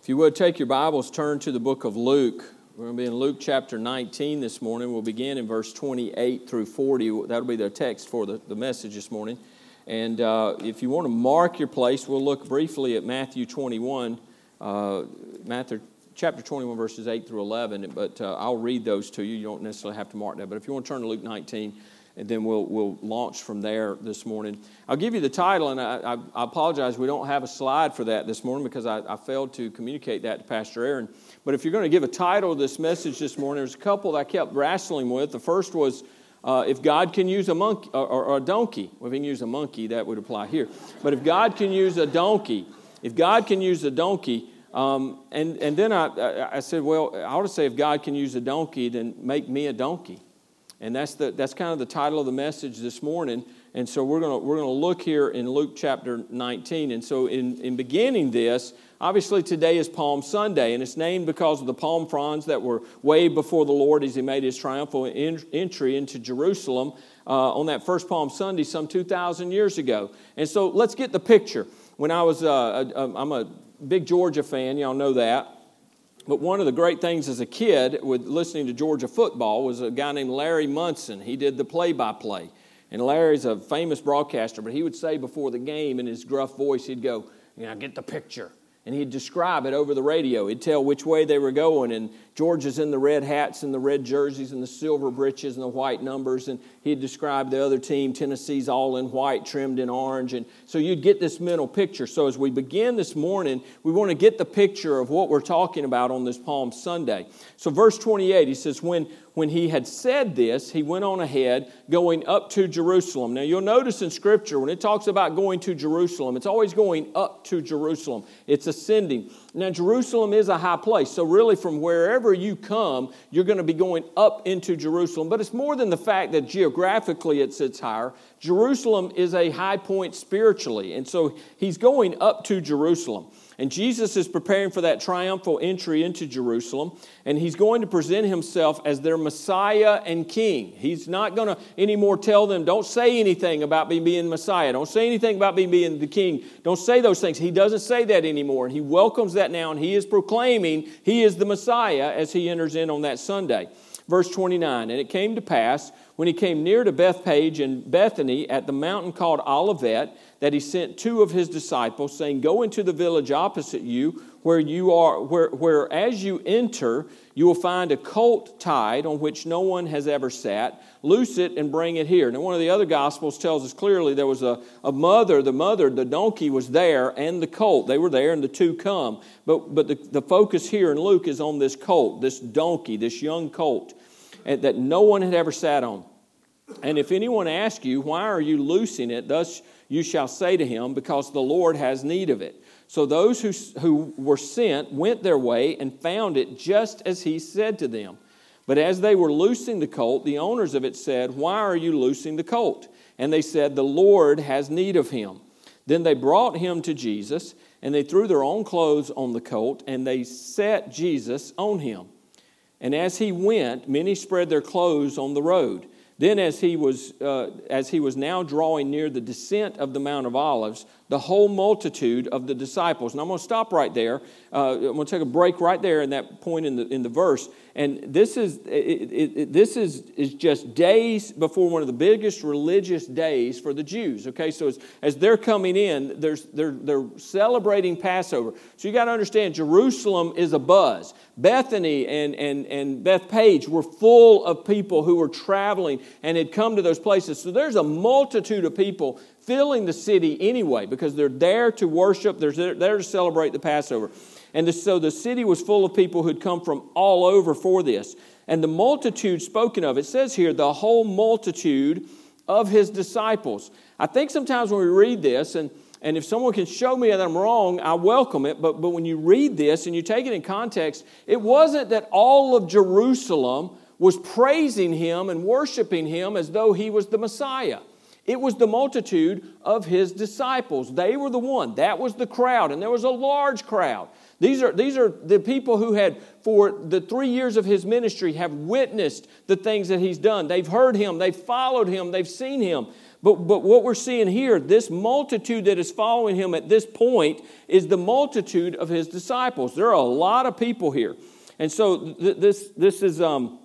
If you would take your Bibles, turn to the book of Luke. We're going to be in Luke chapter 19 this morning. We'll begin in verse 28 through 40. That'll be the text for the message this morning. And if you want to mark your place, we'll look briefly at Matthew 21, Matthew chapter 21, verses 8 through 11. But I'll read those to you. You don't necessarily have to mark that. But if you want to turn to Luke 19, and then we'll launch from there this morning. I'll give you the title, and I apologize, we don't have a slide for that this morning because I failed to communicate that to Pastor Aaron. But if you're going to give a title to this message this morning, there's a couple that I kept wrestling with. The first was, if God can use a monkey or a donkey. Well, if he can use a monkey, that would apply here. But if God can use a donkey, and then I said, well, I ought to say if God can use a donkey, then make me a donkey. And that's kind of the title of the message this morning. And so we're going to look here in Luke chapter 19. And so in beginning this, obviously today is Palm Sunday, and it's named because of the palm fronds that were waved before the Lord as he made his triumphal entry into Jerusalem on that first Palm Sunday some 2,000 years ago. And so let's get the picture. When I was, I'm a big Georgia fan, y'all know that. But one of the great things as a kid with listening to Georgia football was a guy named Larry Munson. He did the play-by-play. And Larry's a famous broadcaster, but he would say before the game in his gruff voice, he'd go, get the picture. And he'd describe it over the radio. He'd tell which way they were going. And Georgia's in the red hats and the red jerseys and the silver breeches and the white numbers. And he'd describe the other team, Tennessee's all in white, trimmed in orange. And so you'd get this mental picture. So as we begin this morning, we want to get the picture of what we're talking about on this Palm Sunday. So verse 28, he says, when he had said this, he went on ahead, going up to Jerusalem. Now, you'll notice in Scripture, when it talks about going to Jerusalem, it's always going up to Jerusalem. It's ascending. Now, Jerusalem is a high place, so really from wherever you come, you're going to be going up into Jerusalem. But it's more than the fact that geographically it sits higher. Jerusalem is a high point spiritually, and so he's going up to Jerusalem. And Jesus is preparing for that triumphal entry into Jerusalem, and he's going to present himself as their Messiah and King. He's not going to anymore tell them, don't say anything about me being Messiah. Don't say anything about me being the King. Don't say those things. He doesn't say that anymore, and he welcomes that now, and he is proclaiming he is the Messiah as he enters in on that Sunday. Verse 29, and it came to pass, when he came near to Bethpage and Bethany at the mountain called Olivet, that he sent two of his disciples, saying, go into the village opposite you, where as you enter, you will find a colt tied on which no one has ever sat. Loose it and bring it here. Now, one of the other Gospels tells us clearly there was a mother. The donkey was there, and the colt. They were there, and the two come. But the focus here in Luke is on this colt, this donkey, this young colt, that no one had ever sat on. And if anyone asks you, why are you loosing it? Thus you shall say to him, because the Lord has need of it. So those who were sent went their way and found it just as he said to them. But as they were loosing the colt, the owners of it said, why are you loosing the colt? And they said, the Lord has need of him. Then they brought him to Jesus, and they threw their own clothes on the colt, and they set Jesus on him. And as he went, many spread their clothes on the road. Then as he was now drawing near the descent of the Mount of Olives, the whole multitude of the disciples. And I'm going to stop right there. I'm going to take a break right there in that point in the verse. And this is just days before one of the biggest religious days for the Jews. Okay, so as they're coming in, they're celebrating Passover. So you got to understand, Jerusalem is abuzz. Bethany and Bethpage were full of people who were traveling and had come to those places. So there's a multitude of people filling the city anyway, because they're there to worship, they're there to celebrate the Passover. And so the city was full of people who'd come from all over for this. And the multitude spoken of, it says here, the whole multitude of his disciples. I think sometimes when we read this, and if someone can show me that I'm wrong, I welcome it. But when you read this and you take it in context, it wasn't that all of Jerusalem was praising him and worshiping him as though he was the Messiah. It was the multitude of his disciples. They were the one. That was the crowd, and there was a large crowd. These are the people who had, for the 3 years of his ministry, have witnessed the things that he's done. They've heard him. They've followed him. They've seen him. But what we're seeing here, this multitude that is following him at this point is the multitude of his disciples. There are a lot of people here. And so this is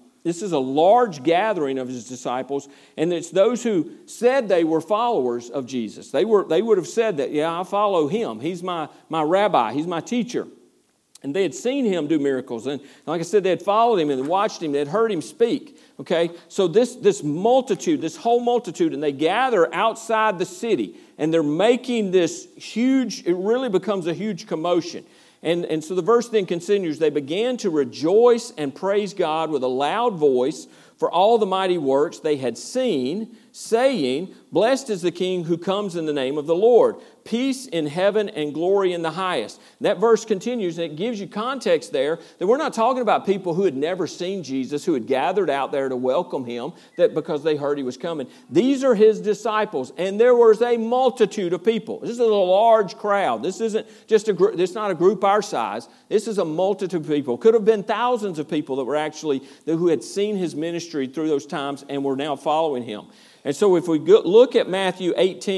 a large gathering of his disciples, and it's those who said they were followers of Jesus. They would have said that, yeah, I follow him. He's my rabbi. He's my teacher. And they had seen him do miracles. And like I said, they had followed him and watched him. They had heard him speak. Okay? So this multitude, this whole multitude, and they gather outside the city. And they're making this huge, it really becomes a huge commotion. And so the verse then continues, they began to rejoice and praise God with a loud voice for all the mighty works they had seen, saying, blessed is the King who comes in the name of the Lord. Peace in heaven and glory in the highest. That verse continues, and it gives you context there that we're not talking about people who had never seen Jesus, who had gathered out there to welcome him, that because they heard he was coming. These are his disciples, and there was a multitude of people. This is a large crowd. This isn't just a group. This is not a group our size. This is a multitude of people. Could have been thousands of people that were actually who had seen his ministry through those times and were now following him. And so if we look at Matthew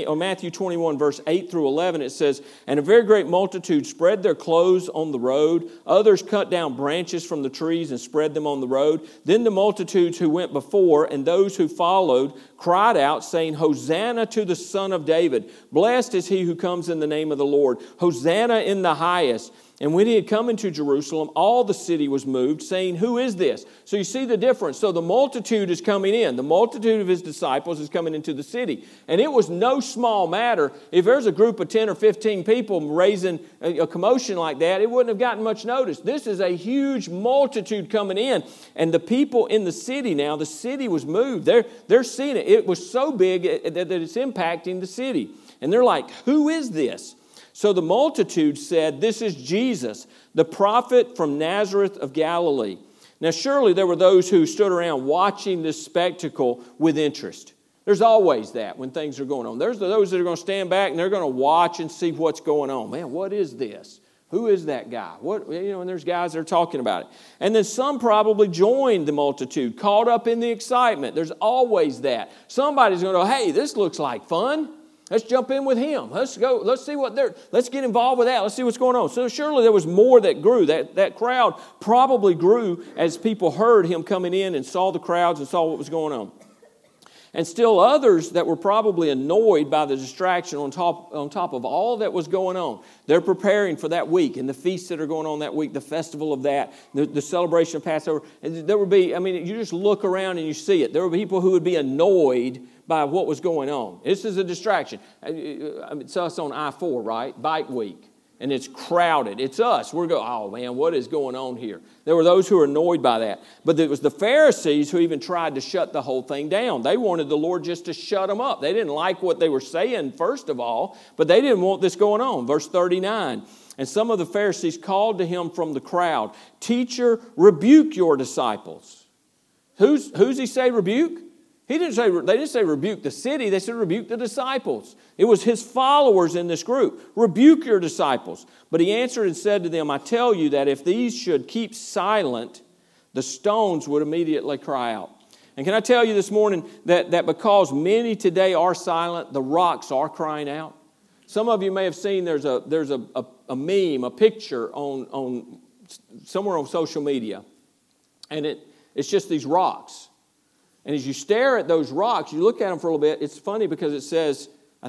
21, verse 8 through 11, it says, and a very great multitude spread their clothes on the road. Others cut down branches from the trees and spread them on the road. Then the multitudes who went before and those who followed cried out, saying, Hosanna to the Son of David. Blessed is he who comes in the name of the Lord. Hosanna in the highest. And when he had come into Jerusalem, all the city was moved, saying, who is this? So you see the difference. So the multitude is coming in. The multitude of his disciples is coming into the city. And it was no small matter. If there's a group of 10 or 15 people raising a commotion like that, it wouldn't have gotten much notice. This is a huge multitude coming in. And the people in the city now, the city was moved. They're seeing it. It was so big that it's impacting the city. And they're like, who is this? So the multitude said, this is Jesus, the prophet from Nazareth of Galilee. Now surely there were those who stood around watching this spectacle with interest. There's always that when things are going on. There's those that are going to stand back and they're going to watch and see what's going on. Man, what is this? Who is that guy? And there's guys that are talking about it. And then some probably joined the multitude, caught up in the excitement. There's always that. Somebody's going to go, hey, this looks like fun. Let's jump in with him. Let's go. Let's see let's get involved with that. Let's see what's going on. So surely there was more that grew. That crowd probably grew as people heard him coming in and saw the crowds and saw what was going on. And still others that were probably annoyed by the distraction on top of all that was going on. They're preparing for that week and the feasts that are going on that week, the festival of that, the celebration of Passover. And there would be, you just look around and you see it. There were people who would be annoyed by what was going on. This is a distraction. It's us on I-4, right? Bike week. And it's crowded. It's us. We're going, oh man, what is going on here? There were those who were annoyed by that. But it was the Pharisees who even tried to shut the whole thing down. They wanted the Lord just to shut them up. They didn't like what they were saying, first of all, but they didn't want this going on. Verse 39, and some of the Pharisees called to him from the crowd, Teacher, rebuke your disciples. Who's he say rebuke? They didn't say rebuke the city, they said rebuke the disciples. It was his followers in this group. Rebuke your disciples. But he answered and said to them, I tell you that if these should keep silent, the stones would immediately cry out. And can I tell you this morning that because many today are silent, the rocks are crying out? Some of you may have seen there's a meme, a picture on somewhere on social media. And it's just these rocks. And as you stare at those rocks, you look at them for a little bit, it's funny because it says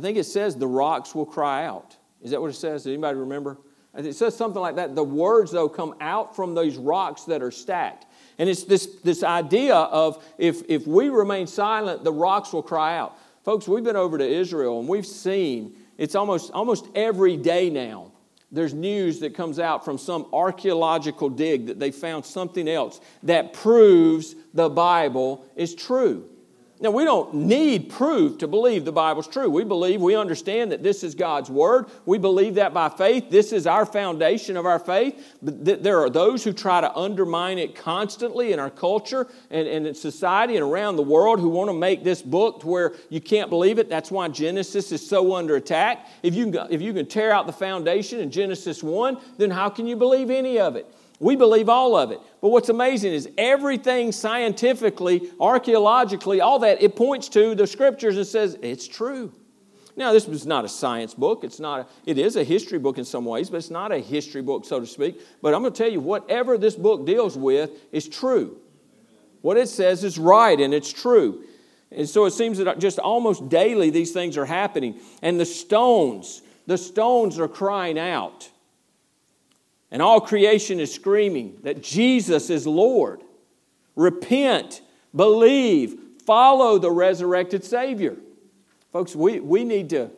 the rocks will cry out. Is that what it says? Does anybody remember? It says something like that. The words, though, come out from those rocks that are stacked. And it's this idea of if we remain silent, the rocks will cry out. Folks, we've been over to Israel and we've seen, it's almost every day now, there's news that comes out from some archaeological dig that they found something else that proves the Bible is true. Now, we don't need proof to believe the Bible's true. We understand that this is God's Word. We believe that by faith. This is our foundation of our faith. But there are those who try to undermine it constantly in our culture and in society and around the world who want to make this book to where you can't believe it. That's why Genesis is so under attack. If you can tear out the foundation in Genesis 1, then how can you believe any of it? We believe all of it. But what's amazing is everything scientifically, archaeologically, all that, it points to the Scriptures and says it's true. Now, this is not a science book. It is a history book in some ways, but it's not a history book, so to speak. But I'm going to tell you, whatever this book deals with is true. What it says is right, and it's true. And so it seems that just almost daily these things are happening. And the stones are crying out. And all creation is screaming that Jesus is Lord. Repent, believe, follow the resurrected Savior. Folks, we need to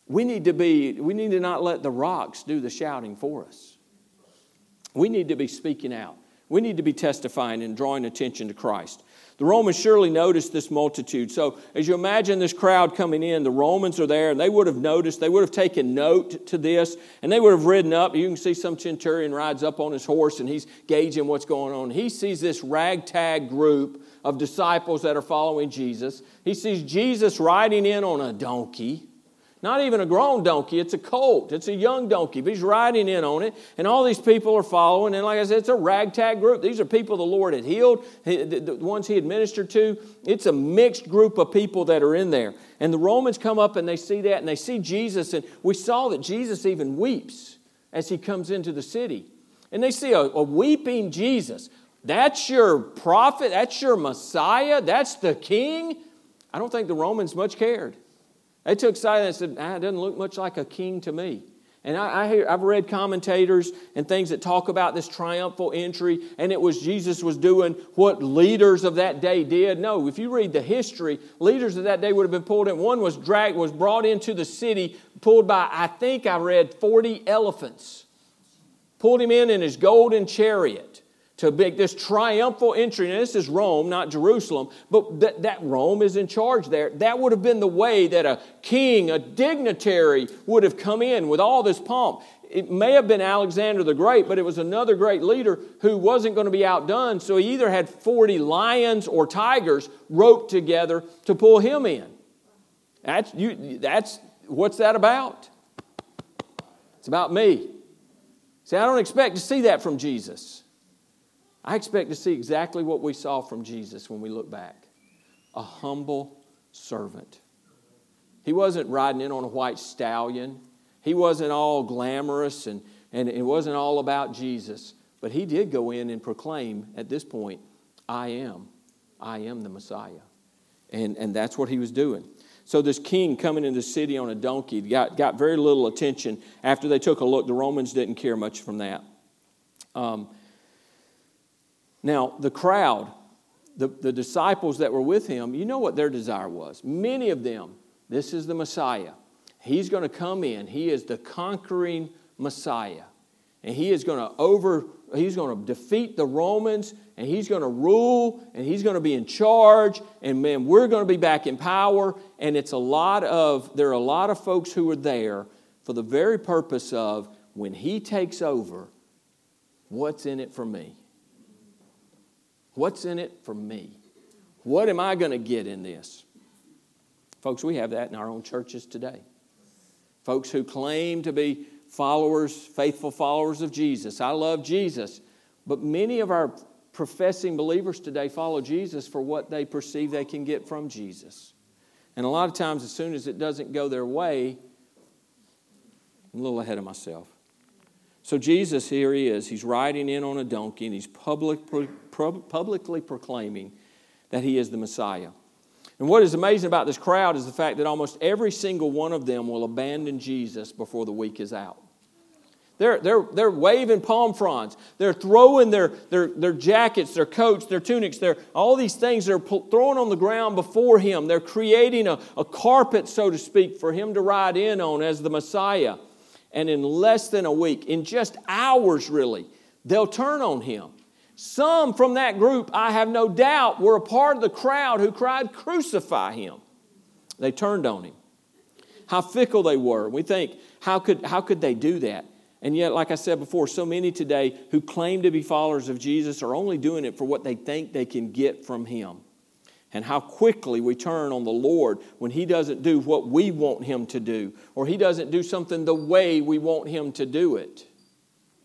not let the rocks do the shouting for us. We need to be speaking out. We need to be testifying and drawing attention to Christ. The Romans surely noticed this multitude. So as you imagine this crowd coming in, the Romans are there, and they would have noticed, they would have taken note to this, and they would have ridden up. You can see some centurion rides up on his horse, and he's gauging what's going on. He sees this ragtag group of disciples that are following Jesus. He sees Jesus riding in on a donkey. Not even a grown donkey, it's a colt. It's a young donkey, but he's riding in on it. And all these people are following. And like I said, it's a ragtag group. These are people the Lord had healed, the ones He had ministered to. It's a mixed group of people that are in there. And the Romans come up and they see that, and they see Jesus. And we saw that Jesus even weeps as He comes into the city. And they see a weeping Jesus. That's your prophet. That's your Messiah. That's the King. I don't think the Romans much cared. They took sight and said, it doesn't look much like a king to me. And I've read commentators and things that talk about this triumphal entry, and it was Jesus was doing what leaders of that day did. No, if you read the history, leaders of that day would have been pulled in. One was brought into the city, pulled by, I think I read, 40 elephants. Pulled him in his golden chariot to make this triumphal entry. Now, this is Rome, not Jerusalem, but that Rome is in charge there. That would have been the way that a king, a dignitary, would have come in with all this pomp. It may have been Alexander the Great, but it was another great leader who wasn't going to be outdone, so he either had 40 lions or tigers roped together to pull him in. What's that about? It's about me. See, I don't expect to see that from Jesus. I expect to see exactly what we saw from Jesus when we look back. A humble servant. He wasn't riding in on a white stallion. He wasn't all glamorous and it wasn't all about Jesus. But he did go in and proclaim at this point, I am the Messiah. And that's what he was doing. So this king coming into the city on a donkey got very little attention. After they took a look, the Romans didn't care much from that. Now, the crowd, the disciples that were with him, you know what their desire was. Many of them, this is the Messiah. He's going to come in. He is the conquering Messiah. And he's going to defeat the Romans, and he's going to rule, and he's going to be in charge, and man, we're going to be back in power. And there are a lot of folks who are there for the very purpose of, when he takes over, what's in it for me? What's in it for me? What am I going to get in this? Folks, we have that in our own churches today. Folks who claim to be faithful followers of Jesus. I love Jesus. But many of our professing believers today follow Jesus for what they perceive they can get from Jesus. And a lot of times, as soon as it doesn't go their way, I'm a little ahead of myself. So Jesus, here he is. He's riding in on a donkey, and he's publicly proclaiming that he is the Messiah. And what is amazing about this crowd is the fact that almost every single one of them will abandon Jesus before the week is out. They're waving palm fronds. They're throwing their jackets, their coats, their tunics, all these things they're throwing on the ground before him. They're creating a carpet, so to speak, for him to ride in on as the Messiah. And in less than a week, in just hours really, they'll turn on him. Some from that group, I have no doubt, were a part of the crowd who cried, "Crucify him." They turned on him. How fickle they were. We think, how could they do that? And yet, like I said before, so many today who claim to be followers of Jesus are only doing it for what they think they can get from him. And how quickly we turn on the Lord when he doesn't do what we want him to do, or he doesn't do something the way we want him to do it.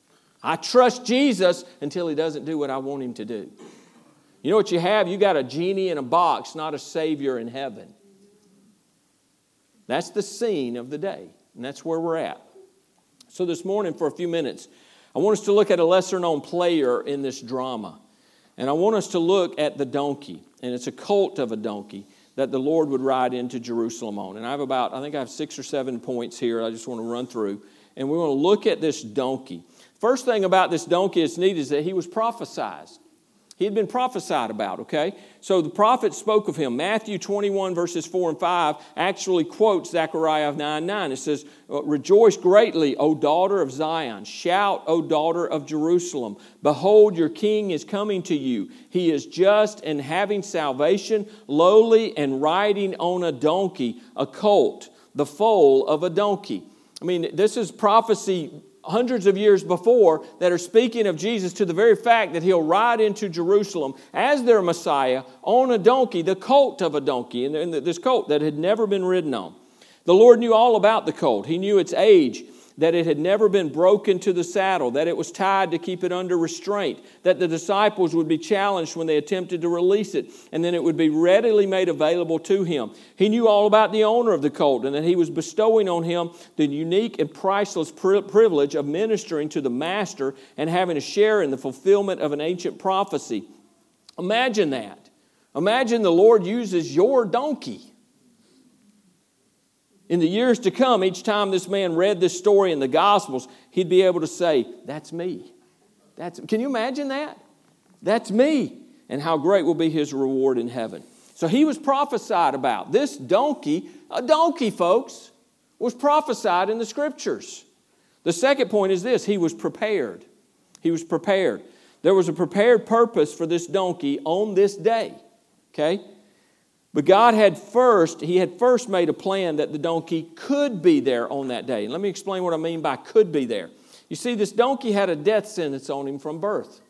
I trust Jesus until He doesn't do what I want Him to do. You know what you have? You got a genie in a box, not a Savior in heaven. That's the scene of the day, and that's where we're at. So this morning, for a few minutes, I want us to look at a lesser-known player in this drama. And I want us to look at the donkey, and it's a colt of a donkey that the Lord would ride into Jerusalem on. And I think I have 6 or 7 points here I just want to run through. And we want to look at this donkey. First thing about this donkey that's neat is that he was prophesied. He had been prophesied about, okay? So the prophet spoke of him. Matthew 21 verses 4 and 5 actually quotes Zechariah 9:9. It says, "Rejoice greatly, O daughter of Zion. Shout, O daughter of Jerusalem. Behold, your king is coming to you. He is just and having salvation, lowly and riding on a donkey, a colt, the foal of a donkey." I mean, this is prophecy hundreds of years before that are speaking of Jesus to the very fact that He'll ride into Jerusalem as their Messiah on a donkey, the colt of a donkey, and this colt that had never been ridden on. The Lord knew all about the colt. He knew its age, that it had never been broken to the saddle, that it was tied to keep it under restraint, that the disciples would be challenged when they attempted to release it, and then it would be readily made available to Him. He knew all about the owner of the colt, and that He was bestowing on him the unique and priceless privilege of ministering to the Master and having a share in the fulfillment of an ancient prophecy. Imagine that. Imagine the Lord uses your donkey. In the years to come, each time this man read this story in the Gospels, he'd be able to say, "That's me." Can you imagine that? That's me. And how great will be his reward in heaven. So he was prophesied about. This donkey, a donkey, folks, was prophesied in the Scriptures. The second point is this: he was prepared. He was prepared. There was a prepared purpose for this donkey on this day. Okay? But God had first made a plan that the donkey could be there on that day. And let me explain what I mean by could be there. You see, this donkey had a death sentence on him from birth.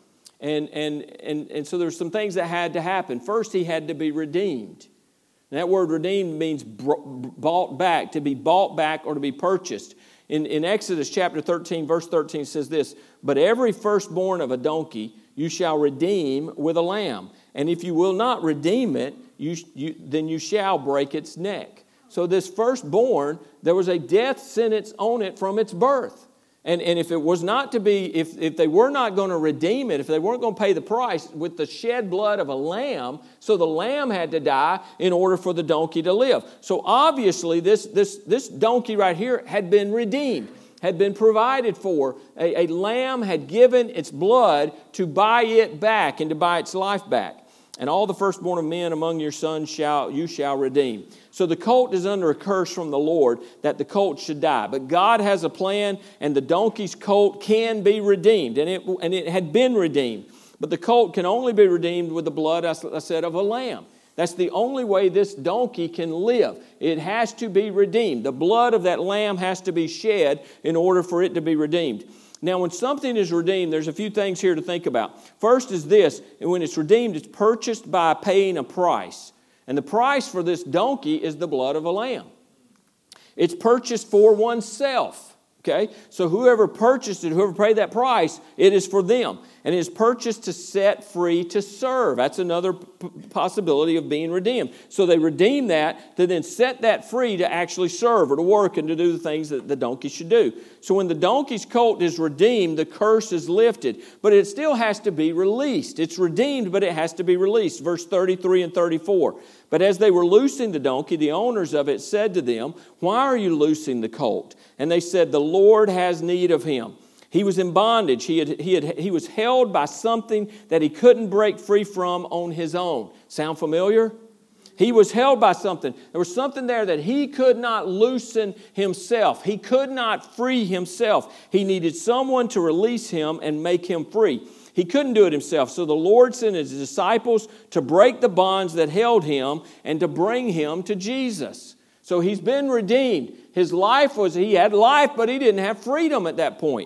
And so there's some things that had to happen. First, he had to be redeemed. And that word redeemed means bought back, to be bought back or to be purchased. In Exodus chapter 13, verse 13 says this: "But every firstborn of a donkey you shall redeem with a lamb. And if you will not redeem it, then you shall break its neck." So this firstborn, there was a death sentence on it from its birth. And if it was not to be, if they were not going to redeem it, if they weren't going to pay the price with the shed blood of a lamb, so the lamb had to die in order for the donkey to live. So obviously this donkey right here had been redeemed, had been provided for. A lamb had given its blood to buy it back and to buy its life back. "And all the firstborn of men among your sons you shall redeem." So the colt is under a curse from the Lord that the colt should die. But God has a plan, and the donkey's colt can be redeemed. And it had been redeemed. But the colt can only be redeemed with the blood, I said, of a lamb. That's the only way this donkey can live. It has to be redeemed. The blood of that lamb has to be shed in order for it to be redeemed. Now, when something is redeemed, there's a few things here to think about. First is this: when it's redeemed, it's purchased by paying a price. And the price for this donkey is the blood of a lamb. It's purchased for oneself. Okay? So whoever purchased it, whoever paid that price, it is for them. And it is purchased to set free to serve. That's another possibility of being redeemed. So they redeem that to then set that free to actually serve or to work and to do the things that the donkey should do. So when the donkey's colt is redeemed, the curse is lifted. But it still has to be released. It's redeemed, but it has to be released. Verse 33 and 34. "But as they were loosing the donkey, the owners of it said to them, 'Why are you loosing the colt?' And they said, 'The Lord has need of him.' He was in bondage. He was held by something that he couldn't break free from on his own." Sound familiar? He was held by something. There was something there that he could not loosen himself. He could not free himself. He needed someone to release him and make him free. He couldn't do it himself. So the Lord sent his disciples to break the bonds that held him and to bring him to Jesus. So he's been redeemed. He had life, but he didn't have freedom at that point.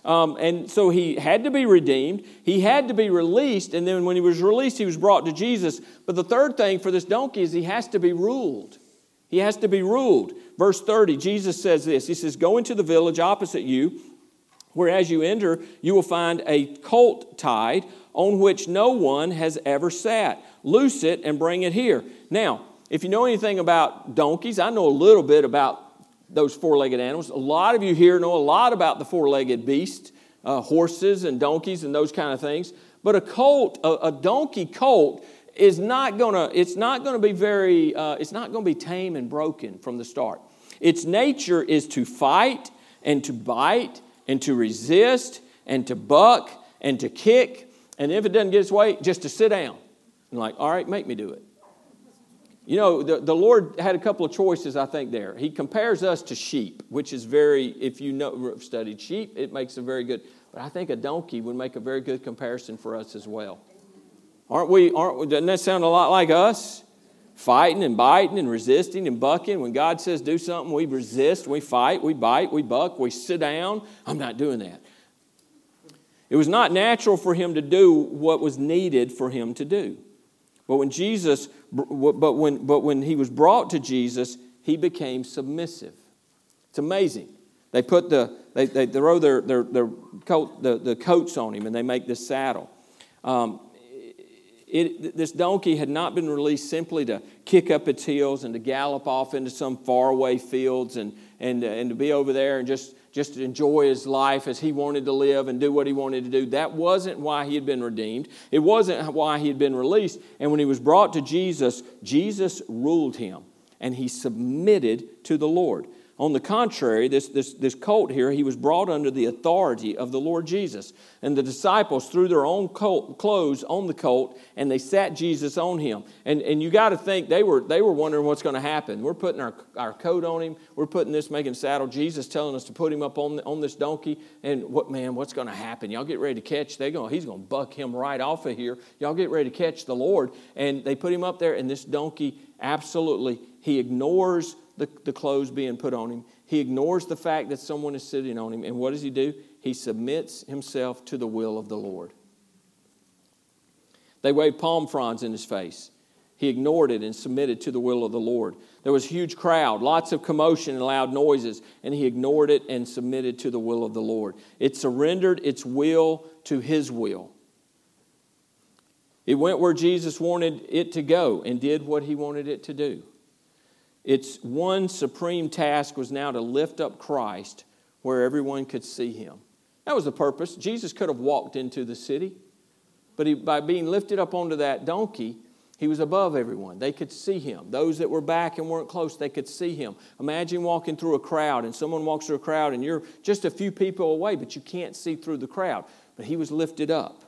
And so he had to be redeemed. He had to be released. And then when he was released, he was brought to Jesus. But the third thing for this donkey is he has to be ruled. He has to be ruled. Verse 30, Jesus says this. He says, "Go into the village opposite you, Whereas you enter, you will find a colt tied on which no one has ever sat. Loose it and bring it here. Now, if you know anything about donkeys, I know a little bit about those four-legged animals. A lot of you here know a lot about the four-legged beast, horses and donkeys and those kind of things. But a colt, a donkey colt, is not going to be tame and broken from the start. Its nature is to fight and to bite and to resist and to buck and to kick. And if it doesn't get its way, just to sit down. And like, all right, make me do it. You know, the Lord had a couple of choices, I think, there. He compares us to sheep, which is if you know, studied sheep, it makes a very good, but I think a donkey would make a very good comparison for us as well. Doesn't that sound a lot like us? Fighting and biting and resisting and bucking. When God says do something, we resist, we fight, we bite, we buck, we sit down. I'm not doing that. It was not natural for him to do what was needed for him to do. But when when he was brought to Jesus, he became submissive. It's amazing. They put they throw their coat, the coats on him, and they make this saddle. This donkey had not been released simply to kick up its heels and to gallop off into some faraway fields and to be over there and just to enjoy his life as he wanted to live and do what he wanted to do. That wasn't why he had been redeemed. It wasn't why he had been released. And when he was brought to Jesus, Jesus ruled him and he submitted to the Lord. On the contrary, this colt here, he was brought under the authority of the Lord Jesus. And the disciples threw their own clothes on the colt, and they sat Jesus on him. And you got to think, they were wondering what's going to happen. We're putting our coat on him. We're putting this, making saddle. Jesus telling us to put him up on this donkey. And what's going to happen? Y'all get ready to catch. He's going to buck him right off of here. Y'all get ready to catch the Lord. And they put him up there, and this donkey, absolutely, he ignores the clothes being put on him. He ignores the fact that someone is sitting on him. And what does he do? He submits himself to the will of the Lord. They waved palm fronds in his face. He ignored it and submitted to the will of the Lord. There was a huge crowd, lots of commotion and loud noises, and he ignored it and submitted to the will of the Lord. It surrendered its will to his will. It went where Jesus wanted it to go and did what he wanted it to do. Its one supreme task was now to lift up Christ where everyone could see him. That was the purpose. Jesus could have walked into the city, but by being lifted up onto that donkey, he was above everyone. They could see him. Those that were back and weren't close, they could see him. Imagine walking through a crowd, and someone walks through a crowd, and you're just a few people away, but you can't see through the crowd. But he was lifted up.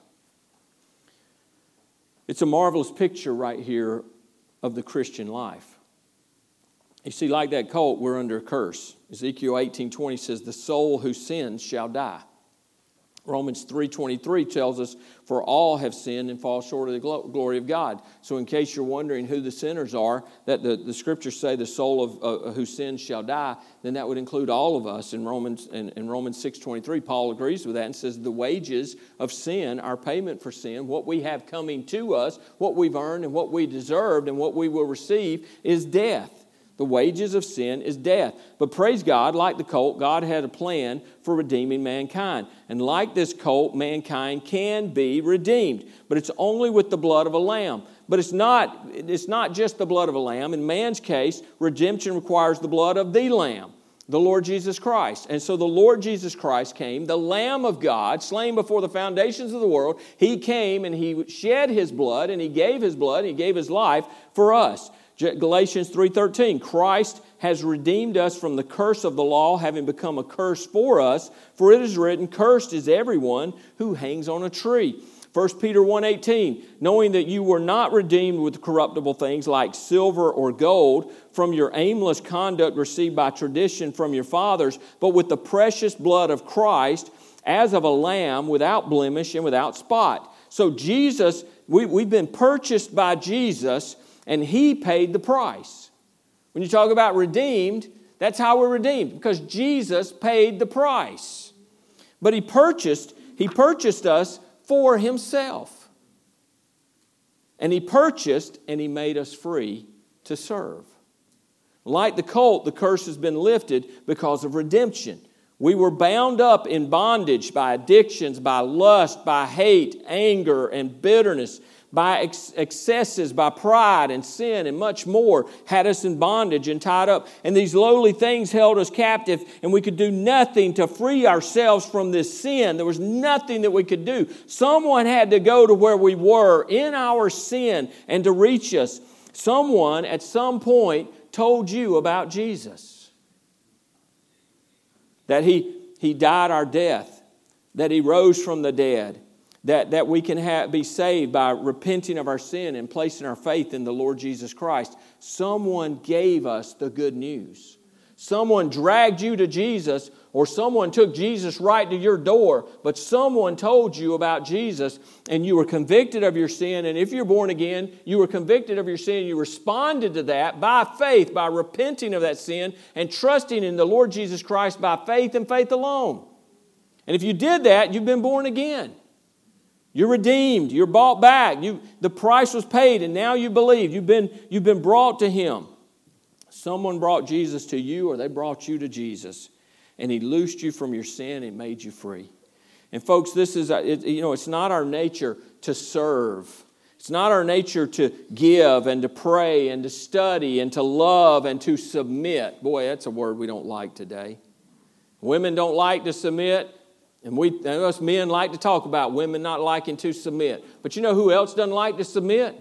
It's a marvelous picture right here of the Christian life. You see, like that colt, we're under a curse. Ezekiel 18:20 says, the soul who sins shall die. Romans 3:23 tells us, for all have sinned and fall short of the glory of God. So in case you're wondering who the sinners are, that the scriptures say the soul of who sins shall die, then that would include all of us. In Romans 6:23, Paul agrees with that and says the wages of sin, our payment for sin, what we have coming to us, what we've earned and what we deserved and what we will receive is death. The wages of sin is death. But praise God, like the colt, God had a plan for redeeming mankind. And like this colt, mankind can be redeemed. But it's only with the blood of a lamb. But it's not just the blood of a lamb. In man's case, redemption requires the blood of the Lamb, the Lord Jesus Christ. And so the Lord Jesus Christ came, the Lamb of God, slain before the foundations of the world. He came and he shed his blood, and he gave his blood, and he gave his life for us. Galatians 3:13, Christ has redeemed us from the curse of the law, having become a curse for us. For it is written, cursed is everyone who hangs on a tree. 1 Peter 1:18, knowing that you were not redeemed with corruptible things like silver or gold from your aimless conduct received by tradition from your fathers, but with the precious blood of Christ, as of a lamb without blemish and without spot. So Jesus, we've been purchased by Jesus, and he paid the price. When you talk about redeemed, that's how we're redeemed, because Jesus paid the price. But he purchased us for himself. And he purchased and he made us free to serve. Like the colt, the curse has been lifted because of redemption. We were bound up in bondage by addictions, by lust, by hate, anger, and bitterness, by excesses, by pride and sin and much more, had us in bondage and tied up. And these lowly things held us captive, and we could do nothing to free ourselves from this sin. There was nothing that we could do. Someone had to go to where we were in our sin and to reach us. Someone at some point told you about Jesus. That He died our death, that He rose from the dead, that we can be saved by repenting of our sin and placing our faith in the Lord Jesus Christ. Someone gave us the good news. Someone dragged you to Jesus, or someone took Jesus right to your door, but someone told you about Jesus, and you were convicted of your sin. And if you're born again, you were convicted of your sin. You responded to that by faith, by repenting of that sin and trusting in the Lord Jesus Christ by faith and faith alone. And if you did that, you've been born again. You're redeemed. You're bought back. The price was paid, and now you believe. You've been brought to Him. Someone brought Jesus to you, or they brought you to Jesus, and He loosed you from your sin and made you free. And folks, this is it's not our nature to serve. It's not our nature to give and to pray and to study and to love and to submit. Boy, that's a word we don't like today. Women don't like to submit. And us men like to talk about women not liking to submit. But you know who else doesn't like to submit?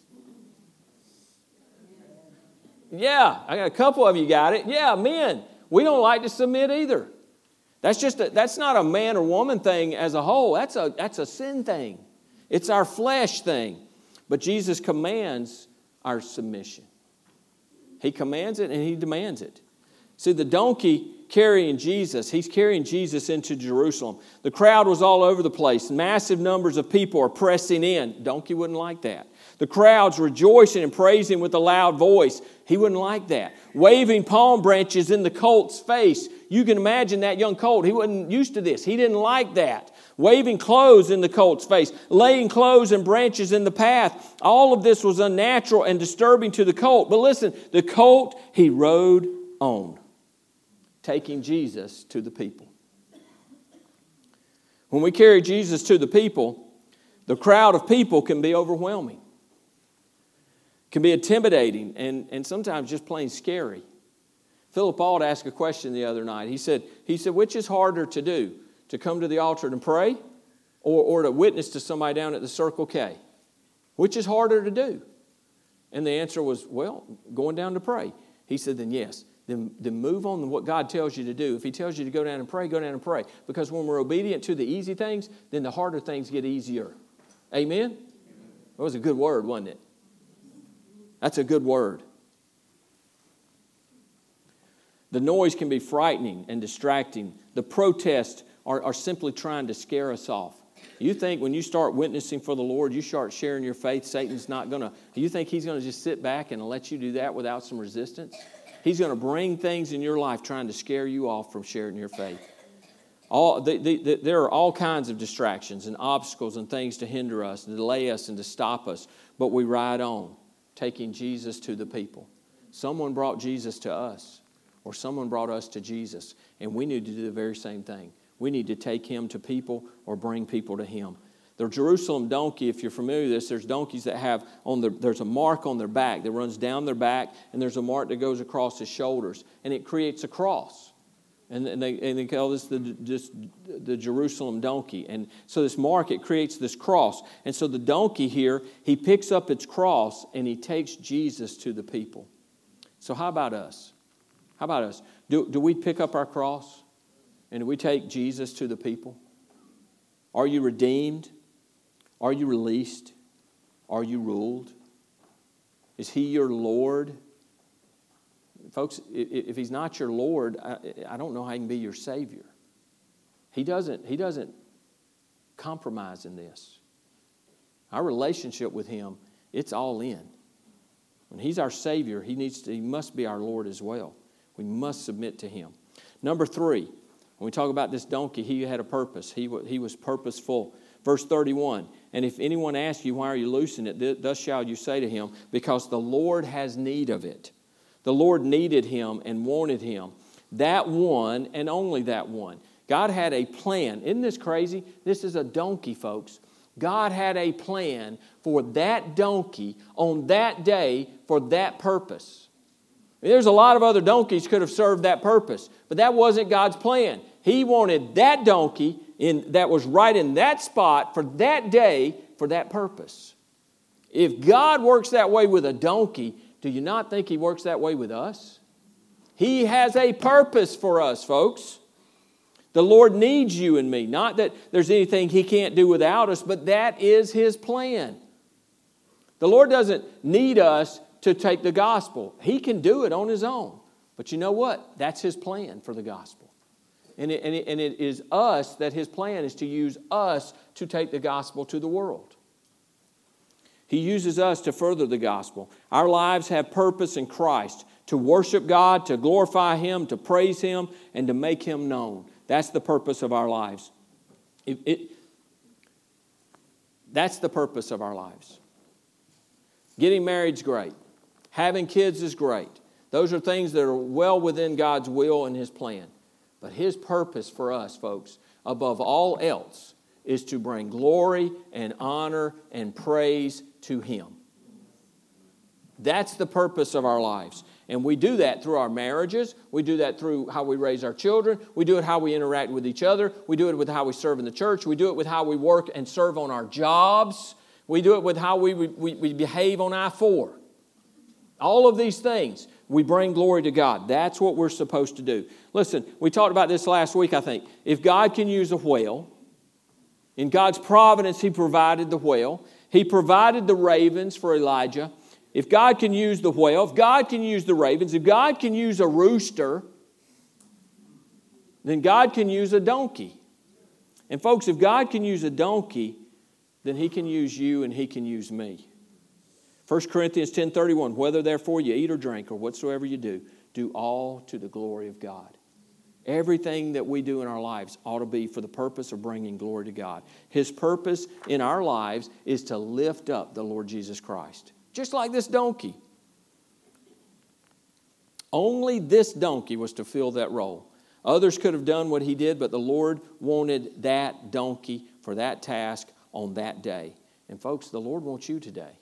Yeah, I got a couple of you got it. Yeah, men. We don't like to submit either. That's not a man or woman thing as a whole. That's a sin thing. It's our flesh thing. But Jesus commands our submission. He commands it and He demands it. See, the donkey carrying Jesus, he's carrying Jesus into Jerusalem. The crowd was all over the place. Massive numbers of people are pressing in. Donkey wouldn't like that. The crowd's rejoicing and praising with a loud voice. He wouldn't like that. Waving palm branches in the colt's face. You can imagine that young colt. He wasn't used to this. He didn't like that. Waving clothes in the colt's face. Laying clothes and branches in the path. All of this was unnatural and disturbing to the colt. But listen, the colt he rode on, taking Jesus to the people. When we carry Jesus to the people, the crowd of people can be overwhelming, can be intimidating, and sometimes just plain scary. Philip Auld asked a question the other night. He said, which is harder to do? To come to the altar and pray, or to witness to somebody down at the Circle K? Which is harder to do? And the answer was, well, going down to pray. He said, then yes. Then move on to what God tells you to do. If He tells you to go down and pray, go down and pray. Because when we're obedient to the easy things, then the harder things get easier. Amen? That was a good word, wasn't it? That's a good word. The noise can be frightening and distracting. The protests are simply trying to scare us off. You think when you start witnessing for the Lord, you start sharing your faith, Satan's not going to... You think he's going to just sit back and let you do that without some resistance? He's going to bring things in your life trying to scare you off from sharing your faith. There are all kinds of distractions and obstacles and things to hinder us, to delay us, and to stop us. But we ride on, taking Jesus to the people. Someone brought Jesus to us, or someone brought us to Jesus. And we need to do the very same thing. We need to take Him to people or bring people to Him. The Jerusalem donkey, if you're familiar with this, there's donkeys that have there's a mark on their back that runs down their back, and there's a mark that goes across the shoulders, and it creates a cross. And they call this the Jerusalem donkey. And so this mark, it creates this cross. And so the donkey here, he picks up its cross and he takes Jesus to the people. So how about us? How about us? Do we pick up our cross and do we take Jesus to the people? Are you redeemed? Are you released? Are you ruled? Is He your Lord? Folks, if He's not your Lord, I don't know how He can be your Savior. He doesn't compromise in this. Our relationship with Him, it's all in. When He's our Savior, He must be our Lord as well. We must submit to Him. Number 3, when we talk about this donkey, he had a purpose. He was purposeful. Verse 31, and if anyone asks you, why are you loosing it? Thus shall you say to him, because the Lord has need of it. The Lord needed him and wanted him. that one and only that one. God had a plan. Isn't this crazy? This is a donkey, folks. God had a plan for that donkey on that day for that purpose. There's a lot of other donkeys could have served that purpose, but that wasn't God's plan. He wanted that donkey that was right in that spot for that day for that purpose. If God works that way with a donkey, do you not think He works that way with us? He has a purpose for us, folks. The Lord needs you and me. Not that there's anything He can't do without us, but that is His plan. The Lord doesn't need us to take the gospel. He can do it on His own. But you know what? That's His plan for the gospel. And it is us that His plan is to use us to take the gospel to the world. He uses us to further the gospel. Our lives have purpose in Christ, to worship God, to glorify Him, to praise Him, and to make Him known. That's the purpose of our lives. That's the purpose of our lives. Getting married is great. Having kids is great. Those are things that are well within God's will and His plan. But His purpose for us, folks, above all else, is to bring glory and honor and praise to Him. That's the purpose of our lives. And we do that through our marriages. We do that through how we raise our children. We do it how we interact with each other. We do it with how we serve in the church. We do it with how we work and serve on our jobs. We do it with how we behave on I-4. All of these things, we bring glory to God. That's what we're supposed to do. Listen, we talked about this last week, I think. If God can use a whale, in God's providence, He provided the whale. He provided the ravens for Elijah. If God can use the whale, if God can use the ravens, if God can use a rooster, then God can use a donkey. And folks, if God can use a donkey, then He can use you and He can use me. 1 Corinthians 10:31, whether therefore you eat or drink or whatsoever you do all to the glory of God. Everything that we do in our lives ought to be for the purpose of bringing glory to God. His purpose in our lives is to lift up the Lord Jesus Christ. Just like this donkey. Only this donkey was to fill that role. Others could have done what he did, but the Lord wanted that donkey for that task on that day. And folks, the Lord wants you today.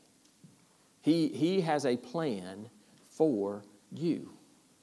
He has a plan for you.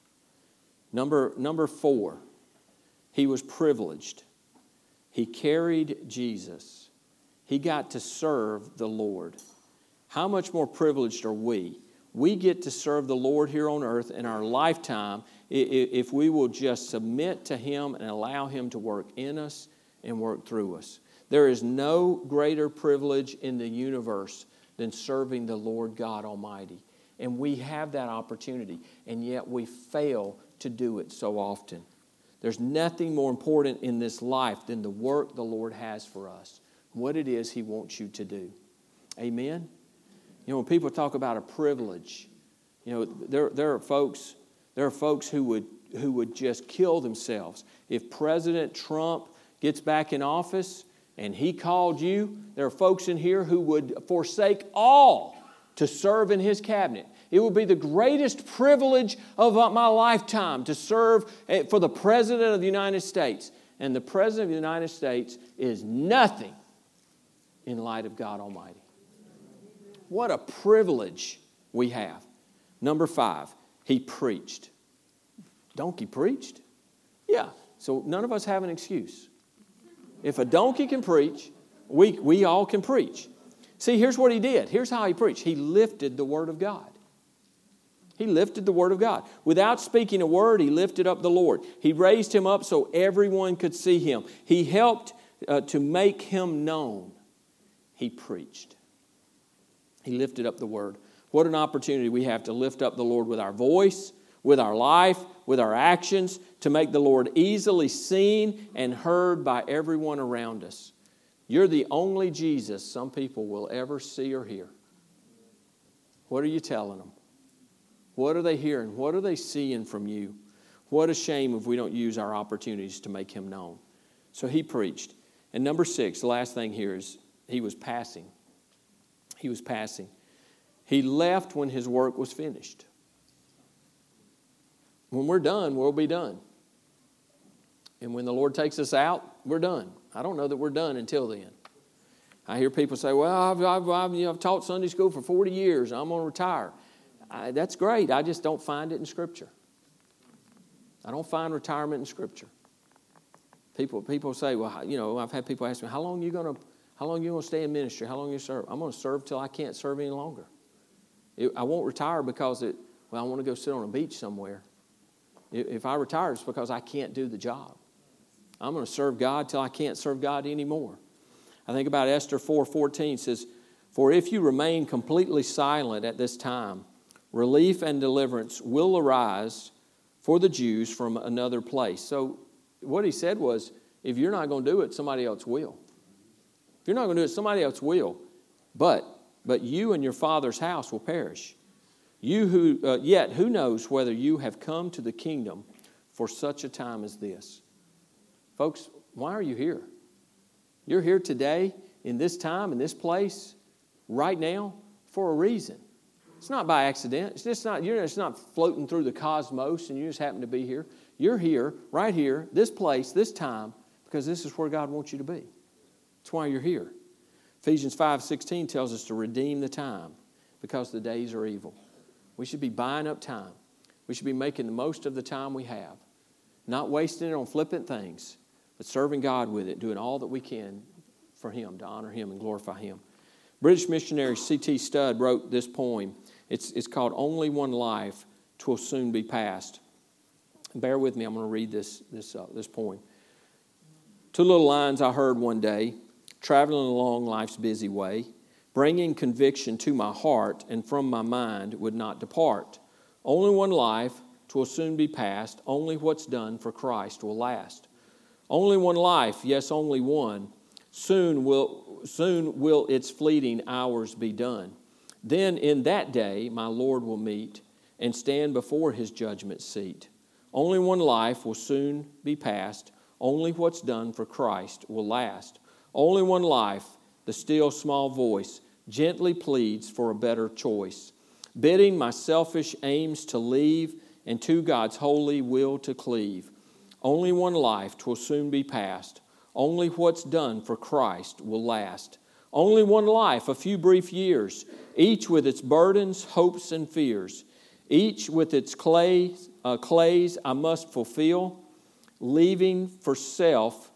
Number 4, he was privileged. He carried Jesus. He got to serve the Lord. How much more privileged are we? We get to serve the Lord here on earth in our lifetime if we will just submit to Him and allow Him to work in us and work through us. There is no greater privilege in the universe than serving the Lord God Almighty. And we have that opportunity, and yet we fail to do it so often. There's nothing more important in this life than the work the Lord has for us, what it is He wants you to do. Amen? You know, when people talk about a privilege, you know, there are folks who would just kill themselves. If President Trump gets back in office and he called you, there are folks in here who would forsake all to serve in his cabinet. It would be the greatest privilege of my lifetime to serve for the President of the United States. And the President of the United States is nothing in light of God Almighty. What a privilege we have. Number 5, he preached. Donkey preached? Yeah, so none of us have an excuse. If a donkey can preach, we all can preach. See, here's what he did. Here's how he preached. He lifted the Word of God. He lifted the Word of God. Without speaking a word, he lifted up the Lord. He raised him up so everyone could see him. He helped to make him known. He preached. He lifted up the Word. What an opportunity we have to lift up the Lord with our voice, with our life, with our actions, to make the Lord easily seen and heard by everyone around us. You're the only Jesus some people will ever see or hear. What are you telling them? What are they hearing? What are they seeing from you? What a shame if we don't use our opportunities to make him known. So he preached. And number 6, the last thing here is he was passing. He was passing. He left when his work was finished. When we're done, we'll be done. And when the Lord takes us out, we're done. I don't know that we're done until then. I hear people say, well, I've taught Sunday school for 40 years. I'm going to retire. That's great. I just don't find it in Scripture. I don't find retirement in Scripture. People say, well, I've had people ask me, how long are you going to stay in ministry? How long are you serve? I'm going to serve till I can't serve any longer. I won't retire because I want to go sit on a beach somewhere. If I retire, it's because I can't do the job. I'm going to serve God till I can't serve God anymore. I think about Esther 4:14 says, for if you remain completely silent at this time, relief and deliverance will arise for the Jews from another place. So what he said was, if you're not going to do it, somebody else will. If you're not going to do it, somebody else will. But you and your father's house will perish. Yet who knows whether you have come to the kingdom for such a time as this? Folks, why are you here? You're here today, in this time, in this place, right now, for a reason. It's not by accident. You're just not floating through the cosmos and you just happen to be here. You're here, right here, this place, this time, because this is where God wants you to be. That's why you're here. Ephesians 5:16 tells us to redeem the time because the days are evil. We should be buying up time. We should be making the most of the time we have. Not wasting it on flippant things, but serving God with it, doing all that we can for Him, to honor Him and glorify Him. British missionary C.T. Studd wrote this poem. It's called Only One Life, 'Twill Soon Be Past. Bear with me, I'm going to read this poem. Two little lines I heard one day, traveling along life's busy way, bringing conviction to my heart and from my mind would not depart. Only one life, 'twill soon be past, only what's done for Christ will last. Only one life, yes, only one, soon will its fleeting hours be done. Then in that day my Lord will meet and stand before His judgment seat. Only one life will soon be past, only what's done for Christ will last. Only one life, the still small voice gently pleads for a better choice, bidding my selfish aims to leave and to God's holy will to cleave. Only one life, 'twill soon be past, only what's done for Christ will last. Only one life, a few brief years, each with its burdens, hopes, and fears, each with its clays I must fulfill, living for self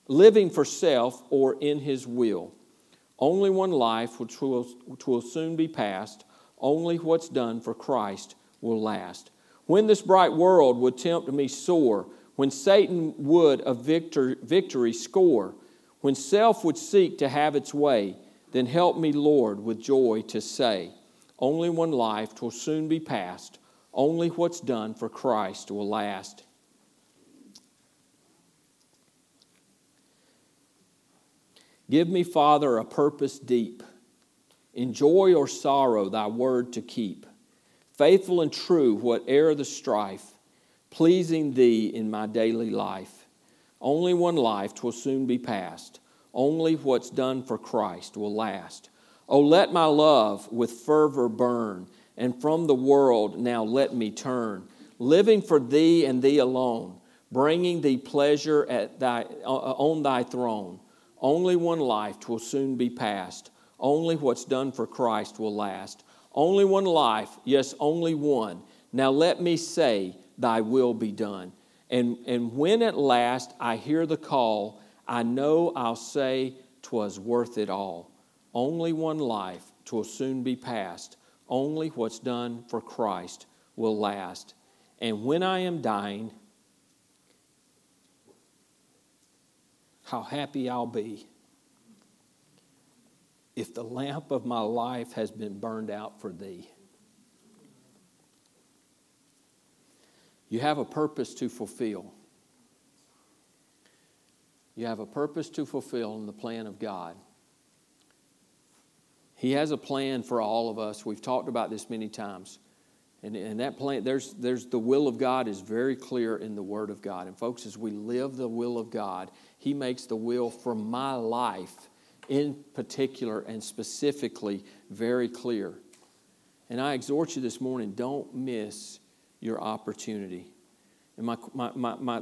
or in His will. Only one life, which will soon be past, only what's done for Christ will last. When this bright world would tempt me sore, when Satan would a victory score, when self would seek to have its way, then help me, Lord, with joy to say, only one life, 'twill soon be past, only what's done for Christ will last. Give me, Father, a purpose deep, in joy or sorrow Thy word to keep, faithful and true whate'er the strife, pleasing Thee in my daily life. Only one life, 'twill soon be past, only what's done for Christ will last. Oh, let my love with fervor burn, and from the world now let me turn, living for Thee and Thee alone, bringing Thee pleasure on Thy throne. Only one life, 'twill soon be past, only what's done for Christ will last. Only one life, yes, only one. Now let me say, Thy will be done. And when at last I hear the call, I know I'll say 'twas worth it all. Only one life, 'twill soon be past, only what's done for Christ will last. And when I am dying, how happy I'll be if the lamp of my life has been burned out for Thee. You have a purpose to fulfill. You have a purpose to fulfill in the plan of God. He has a plan for all of us. We've talked about this many times. And that plan, there's the will of God is very clear in the Word of God. And folks, as we live the will of God, He makes the will for my life in particular and specifically very clear. And I exhort you this morning, don't miss your opportunity. And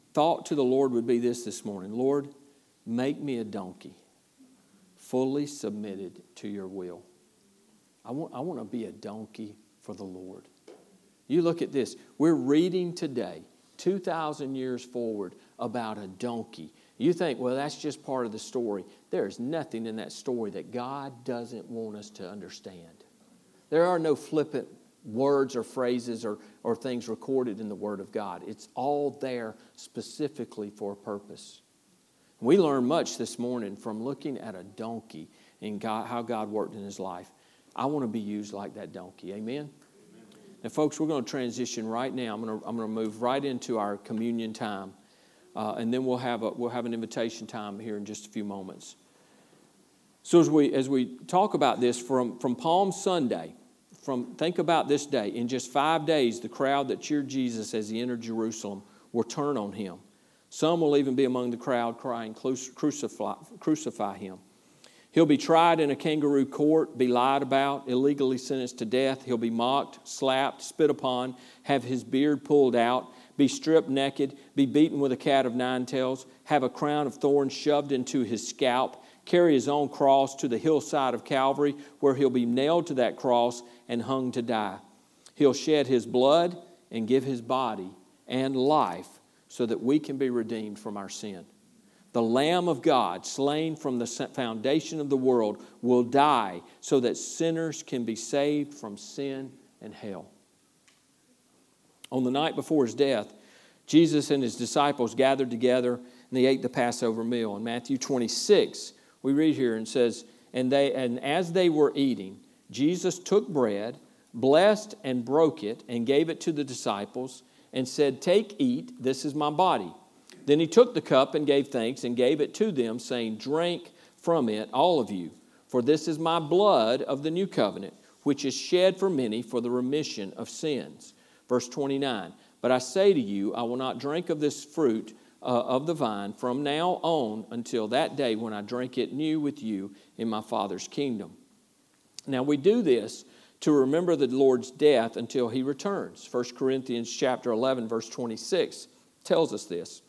thought to the Lord would be this morning. Lord, make me a donkey, fully submitted to your will. I want to be a donkey for the Lord. You look at this. We're reading today, 2,000 years forward, about a donkey. You think, well, that's just part of the story. There's nothing in that story that God doesn't want us to understand. There are no flippant words or phrases or things recorded in the Word of God. It's all there specifically for a purpose. We learn much this morning from looking at a donkey and how God worked in his life. I want to be used like that donkey. Amen? Now, folks, we're going to transition right now. I'm going to move right into our communion time. And then we'll have an invitation time here in just a few moments. So as we talk about this from Palm Sunday, think about this day. In just 5 days, the crowd that cheered Jesus as he entered Jerusalem will turn on him. Some will even be among the crowd crying, crucify him. He'll be tried in a kangaroo court, be lied about, illegally sentenced to death. He'll be mocked, slapped, spit upon, have his beard pulled out, be stripped naked, be beaten with a cat of nine tails, have a crown of thorns shoved into his scalp, carry his own cross to the hillside of Calvary, where he'll be nailed to that cross and hung to die. He'll shed his blood and give his body and life so that we can be redeemed from our sin. The Lamb of God, slain from the foundation of the world, will die so that sinners can be saved from sin and hell. On the night before his death, Jesus and his disciples gathered together and they ate the Passover meal. In Matthew 26, we read here and says, and as they were eating, Jesus took bread, blessed and broke it, and gave it to the disciples, and said, "Take, eat, this is my body." Then he took the cup and gave thanks and gave it to them, saying, "Drink from it, all of you, for this is my blood of the new covenant, which is shed for many for the remission of sins." Verse 29, "But I say to you, I will not drink of this fruit of the vine from now on until that day when I drink it new with you in my Father's kingdom." Now we do this to remember the Lord's death until he returns. 1 Corinthians chapter 11, verse 26 tells us this.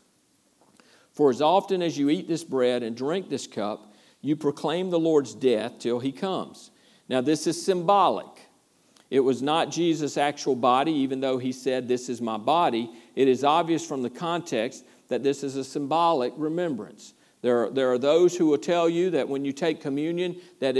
"For as often as you eat this bread and drink this cup, you proclaim the Lord's death till he comes." Now this is symbolic. It was not Jesus' actual body, even though he said, "This is my body." It is obvious from the context that this is a symbolic remembrance. There are those who will tell you that when you take communion, that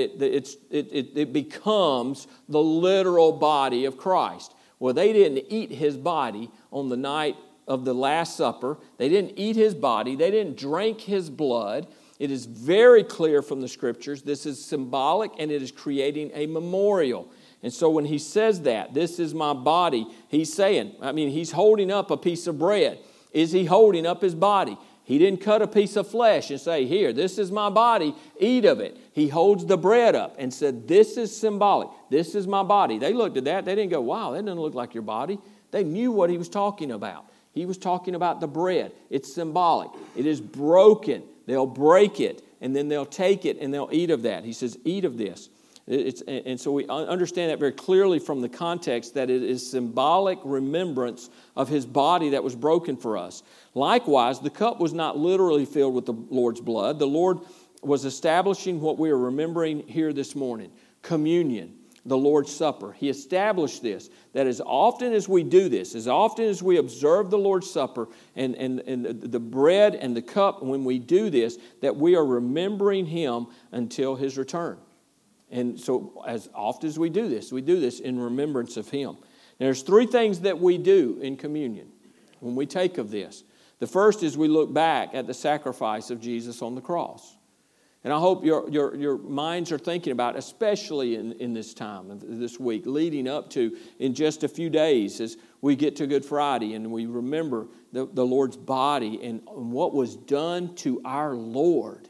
it becomes the literal body of Christ. Well, they didn't eat his body on the night of the Last Supper. They didn't eat his body. They didn't drink his blood. It is very clear from the Scriptures. This is symbolic, and it is creating a memorial. And so when he says that, "This is my body," he's saying, he's holding up a piece of bread. Is he holding up his body? He didn't cut a piece of flesh and say, "Here, this is my body, eat of it." He holds the bread up and said, "This is symbolic. This is my body." They looked at that. They didn't go, "Wow, that doesn't look like your body." They knew what he was talking about. He was talking about the bread. It's symbolic. It is broken. They'll break it, and then they'll take it, and they'll eat of that. He says, "Eat of this." And so we understand that very clearly from the context that it is symbolic remembrance of his body that was broken for us. Likewise, the cup was not literally filled with the Lord's blood. The Lord was establishing what we are remembering here this morning, communion, the Lord's Supper. He established this, that as often as we do this, as often as we observe the Lord's Supper and the bread and the cup, when we do this, that we are remembering him until his return. And so as often as we do this in remembrance of him. Now, there's three things that we do in communion when we take of this. The first is we look back at the sacrifice of Jesus on the cross. And I hope your minds are thinking about, especially in this time of this week, leading up to in just a few days as we get to Good Friday and we remember the Lord's body and what was done to our Lord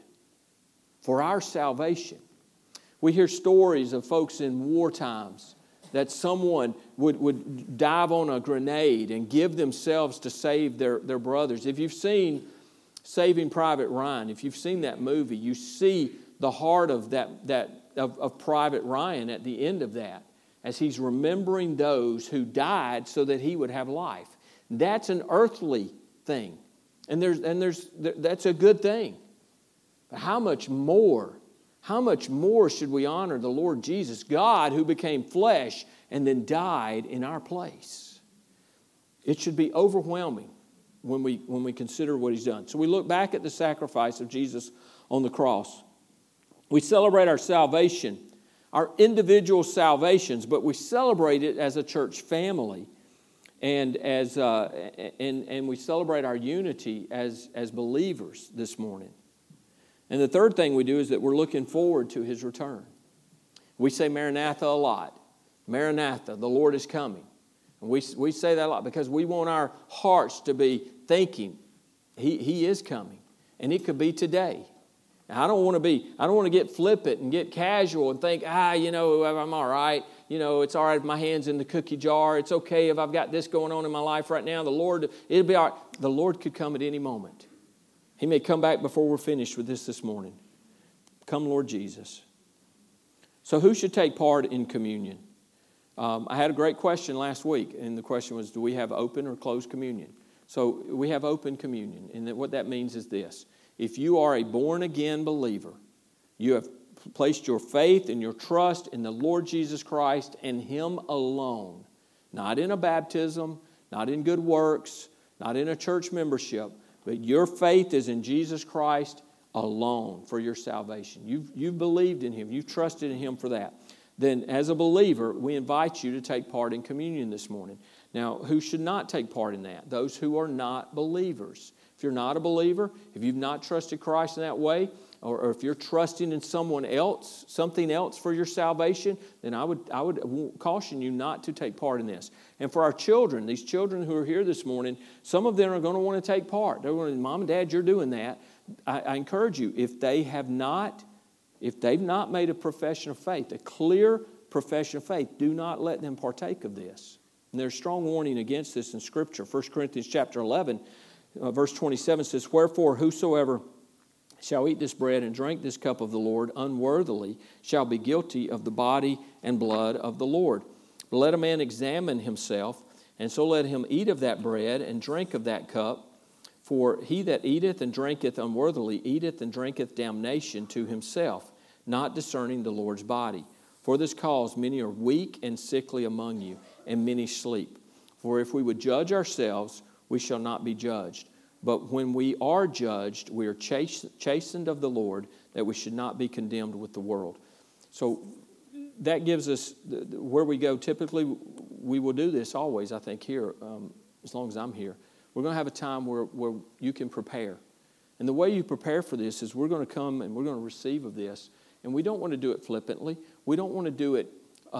for our salvation. We hear stories of folks in war times that someone would dive on a grenade and give themselves to save their brothers. If you've seen Saving Private Ryan, if you've seen that movie, you see the heart of of Private Ryan at the end of that, as he's remembering those who died so that he would have life. That's an earthly thing. And that's a good thing. But how much more should we honor the Lord Jesus, God who became flesh and then died in our place? It should be overwhelming when we consider what He's done. So we look back at the sacrifice of Jesus on the cross. We celebrate our salvation, our individual salvations, but we celebrate it as a church family, and and we celebrate our unity as believers this morning. And the third thing we do is that we're looking forward to His return. We say Maranatha a lot. Maranatha, the Lord is coming. And we say that a lot because we want our hearts to be thinking He is coming. And it could be today. Now, I don't want to get flippant and get casual and think, I'm all right. It's all right if my hand's in the cookie jar. It's okay if I've got this going on in my life right now. It'll be all right. The Lord could come at any moment. He may come back before we're finished with this morning. Come, Lord Jesus. So who should take part in communion? I had a great question last week, and the question was, do we have open or closed communion? So we have open communion, and what that means is this. If you are a born-again believer, you have placed your faith and your trust in the Lord Jesus Christ and Him alone, not in a baptism, not in good works, not in a church membership, but your faith is in Jesus Christ alone for your salvation. You've believed in Him. You've trusted in Him for that. Then as a believer, we invite you to take part in communion this morning. Now, who should not take part in that? Those who are not believers. If you're not a believer, if you've not trusted Christ in that way, or if you're trusting in someone else, something else for your salvation, then I would caution you not to take part in this. And for our children, these children who are here this morning, some of them are going to want to take part. They're going to, Mom and Dad, you're doing that. I encourage you, if they've not made a profession of faith, a clear profession of faith, do not let them partake of this. And there's strong warning against this in Scripture. 1 Corinthians chapter 11, verse 27 says, "Wherefore whosoever shall eat this bread and drink this cup of the Lord unworthily shall be guilty of the body and blood of the Lord. But let a man examine himself, and so let him eat of that bread and drink of that cup. For he that eateth and drinketh unworthily eateth and drinketh damnation to himself, not discerning the Lord's body. For this cause many are weak and sickly among you, and many sleep. For if we would judge ourselves, we shall not be judged. But when we are judged, we are chastened of the Lord, that we should not be condemned with the world." So that gives us where we go. Typically, we will do this always, I think, here, as long as I'm here. We're going to have a time where you can prepare. And the way you prepare for this is we're going to come and we're going to receive of this. And we don't want to do it flippantly. We don't want to do it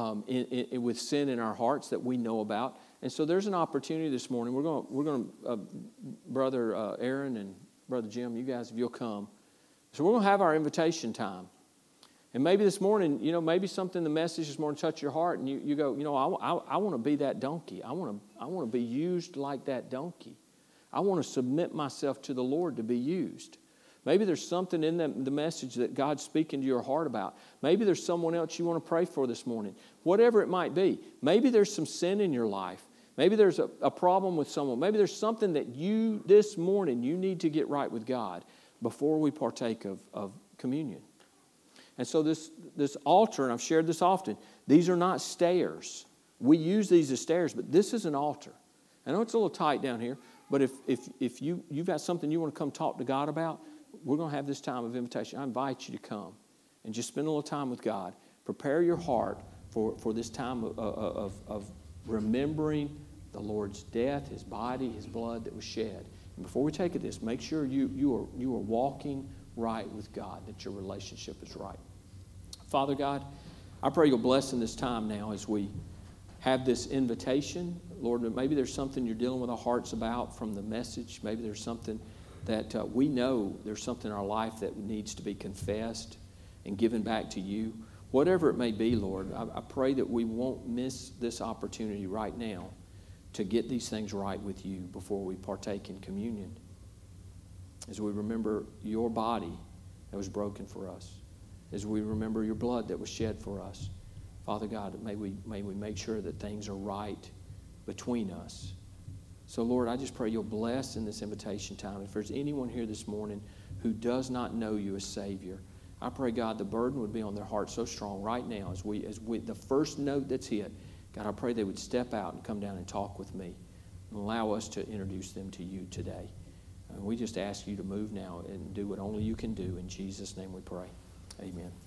with sin in our hearts that we know about. And so there's an opportunity this morning. We're going to Brother Aaron and Brother Jim, you guys, if you'll come. So we're going to have our invitation time. And maybe this morning, maybe something, the message this morning touch your heart, and you go, I want to be that donkey. I want to be used like that donkey. I want to submit myself to the Lord to be used. Maybe there's something in the message that God's speaking to your heart about. Maybe there's someone else you want to pray for this morning. Whatever it might be. Maybe there's some sin in your life. Maybe there's a problem with someone. Maybe there's something that this morning, you need to get right with God before we partake of communion. And so this altar, and I've shared this often, these are not stairs. We use these as stairs, but this is an altar. I know it's a little tight down here, but if you've got something you want to come talk to God about, we're going to have this time of invitation. I invite you to come and just spend a little time with God. Prepare your heart for this time of remembering the Lord's death, His body, His blood that was shed. And before we take this, make sure you are walking right with God, that your relationship is right. Father God, I pray you'll bless in this time now as we have this invitation. Lord, maybe there's something you're dealing with our hearts about from the message. Maybe there's something that we know there's something in our life that needs to be confessed and given back to you. Whatever it may be, Lord, I pray that we won't miss this opportunity right now to get these things right with you before we partake in communion. As we remember your body that was broken for us, as we remember your blood that was shed for us, Father God, may we make sure that things are right between us So, Lord, I just pray you'll bless in this invitation time. If there's anyone here this morning who does not know you as Savior, I pray, God, the burden would be on their heart so strong right now as we the first note that's hit, God, I pray they would step out and come down and talk with me and allow us to introduce them to you today. And we just ask you to move now and do what only you can do. In Jesus' name we pray. Amen.